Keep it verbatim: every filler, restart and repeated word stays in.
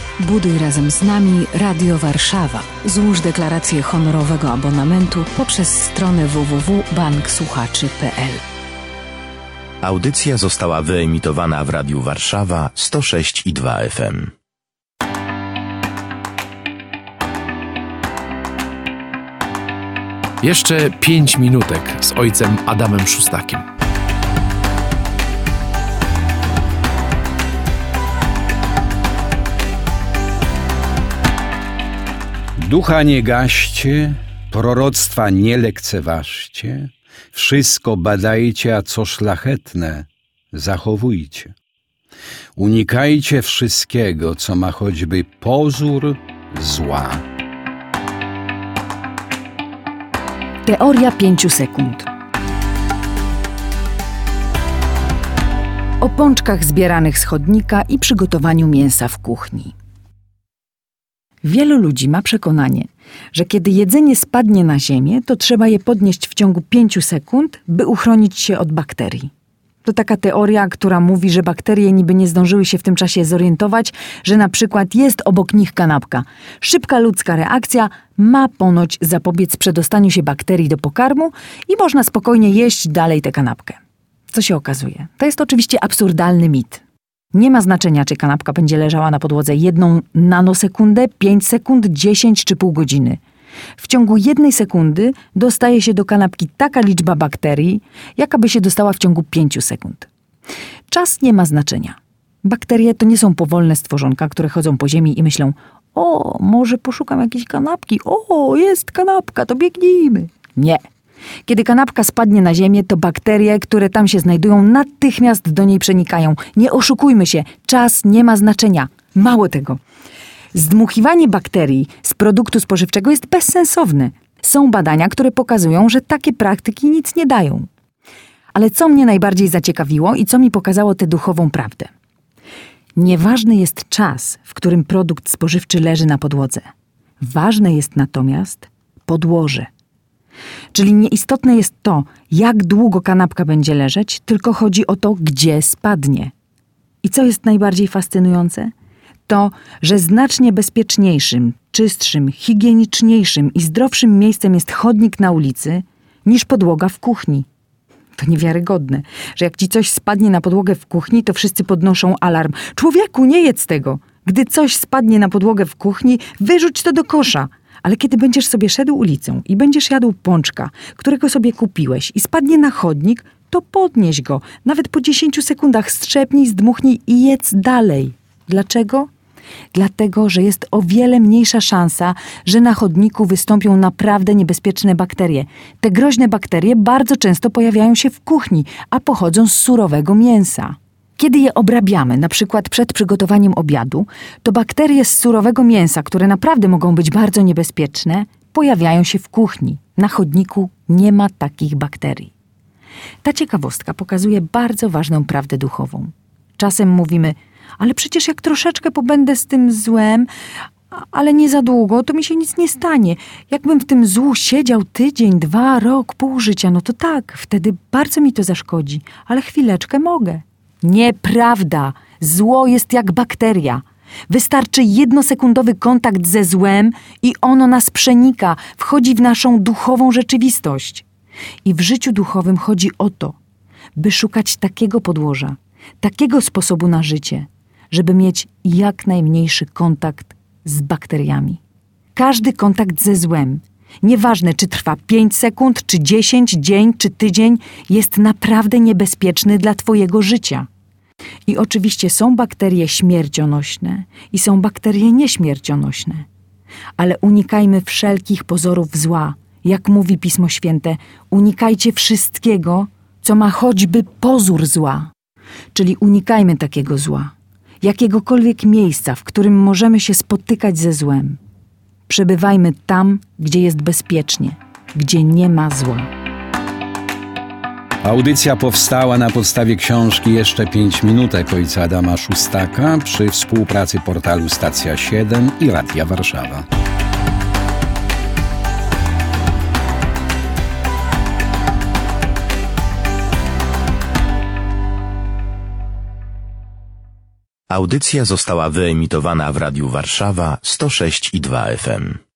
Buduj razem z nami Radio Warszawa. Złóż deklarację honorowego abonamentu poprzez stronę w w w kropka bank słuchaczy kropka p l. Audycja została wyemitowana w Radiu Warszawa sto sześć i dwa F M. Jeszcze pięć minutek z ojcem Adamem Szustakiem. Ducha nie gaście, proroctwa nie lekceważcie, wszystko badajcie, a co szlachetne zachowujcie. Unikajcie wszystkiego, co ma choćby pozór zła. Teoria pięciu sekund. O pączkach zbieranych z chodnika i przygotowaniu mięsa w kuchni. Wielu ludzi ma przekonanie, że kiedy jedzenie spadnie na ziemię, to trzeba je podnieść w ciągu pięciu sekund, by uchronić się od bakterii. To taka teoria, która mówi, że bakterie niby nie zdążyły się w tym czasie zorientować, że na przykład jest obok nich kanapka. Szybka ludzka reakcja ma ponoć zapobiec przedostaniu się bakterii do pokarmu i można spokojnie jeść dalej tę kanapkę. Co się okazuje? To jest oczywiście absurdalny mit. Nie ma znaczenia, czy kanapka będzie leżała na podłodze jedną nanosekundę, pięć sekund, dziesięć czy pół godziny. W ciągu jednej sekundy dostaje się do kanapki taka liczba bakterii, jaka by się dostała w ciągu pięciu sekund. Czas nie ma znaczenia. Bakterie to nie są powolne stworzonka, które chodzą po ziemi i myślą: o, może poszukam jakiejś kanapki, o, jest kanapka, to biegnijmy. Nie. Kiedy kanapka spadnie na ziemię, to bakterie, które tam się znajdują, natychmiast do niej przenikają. Nie oszukujmy się, czas nie ma znaczenia. Mało tego. Zdmuchiwanie bakterii z produktu spożywczego jest bezsensowne. Są badania, które pokazują, że takie praktyki nic nie dają. Ale co mnie najbardziej zaciekawiło i co mi pokazało tę duchową prawdę? Nieważny jest czas, w którym produkt spożywczy leży na podłodze. Ważne jest natomiast podłoże. Czyli nieistotne jest to, jak długo kanapka będzie leżeć, tylko chodzi o to, gdzie spadnie. I co jest najbardziej fascynujące? To, że znacznie bezpieczniejszym, czystszym, higieniczniejszym i zdrowszym miejscem jest chodnik na ulicy niż podłoga w kuchni. To niewiarygodne, że jak ci coś spadnie na podłogę w kuchni, to wszyscy podnoszą alarm. Człowieku, nie jedz tego! Gdy coś spadnie na podłogę w kuchni, wyrzuć to do kosza. Ale kiedy będziesz sobie szedł ulicą i będziesz jadł pączka, którego sobie kupiłeś i spadnie na chodnik, to podnieś go. Nawet po dziesięciu sekundach strzepnij, zdmuchnij i jedz dalej. Dlaczego? Dlatego, że jest o wiele mniejsza szansa, że na chodniku wystąpią naprawdę niebezpieczne bakterie. Te groźne bakterie bardzo często pojawiają się w kuchni, a pochodzą z surowego mięsa. Kiedy je obrabiamy, na przykład przed przygotowaniem obiadu, to bakterie z surowego mięsa, które naprawdę mogą być bardzo niebezpieczne, pojawiają się w kuchni. Na chodniku nie ma takich bakterii. Ta ciekawostka pokazuje bardzo ważną prawdę duchową. Czasem mówimy: ale przecież jak troszeczkę pobędę z tym złem, ale nie za długo, to mi się nic nie stanie. Jakbym w tym złu siedział tydzień, dwa, rok, pół życia, no to tak, wtedy bardzo mi to zaszkodzi, ale chwileczkę mogę. Nieprawda. Zło jest jak bakteria. Wystarczy jednosekundowy kontakt ze złem i ono nas przenika, wchodzi w naszą duchową rzeczywistość. I w życiu duchowym chodzi o to, by szukać takiego podłoża, takiego sposobu na życie, żeby mieć jak najmniejszy kontakt z bakteriami. Każdy kontakt ze złem, nieważne czy trwa pięć sekund, czy dziesięć, dzień, czy tydzień, jest naprawdę niebezpieczny dla twojego życia. I oczywiście są bakterie śmiercionośne i są bakterie nieśmiercionośne. Ale unikajmy wszelkich pozorów zła. Jak mówi Pismo Święte, unikajcie wszystkiego, co ma choćby pozór zła. Czyli unikajmy takiego zła, jakiegokolwiek miejsca, w którym możemy się spotykać ze złem. Przebywajmy tam, gdzie jest bezpiecznie, gdzie nie ma zła. Audycja powstała na podstawie książki Jeszcze pięć minutek ojca Adama Szustaka przy współpracy portalu Stacja siedem i Radia Warszawa. Audycja została wyemitowana w Radiu Warszawa sto sześć i dwa F M.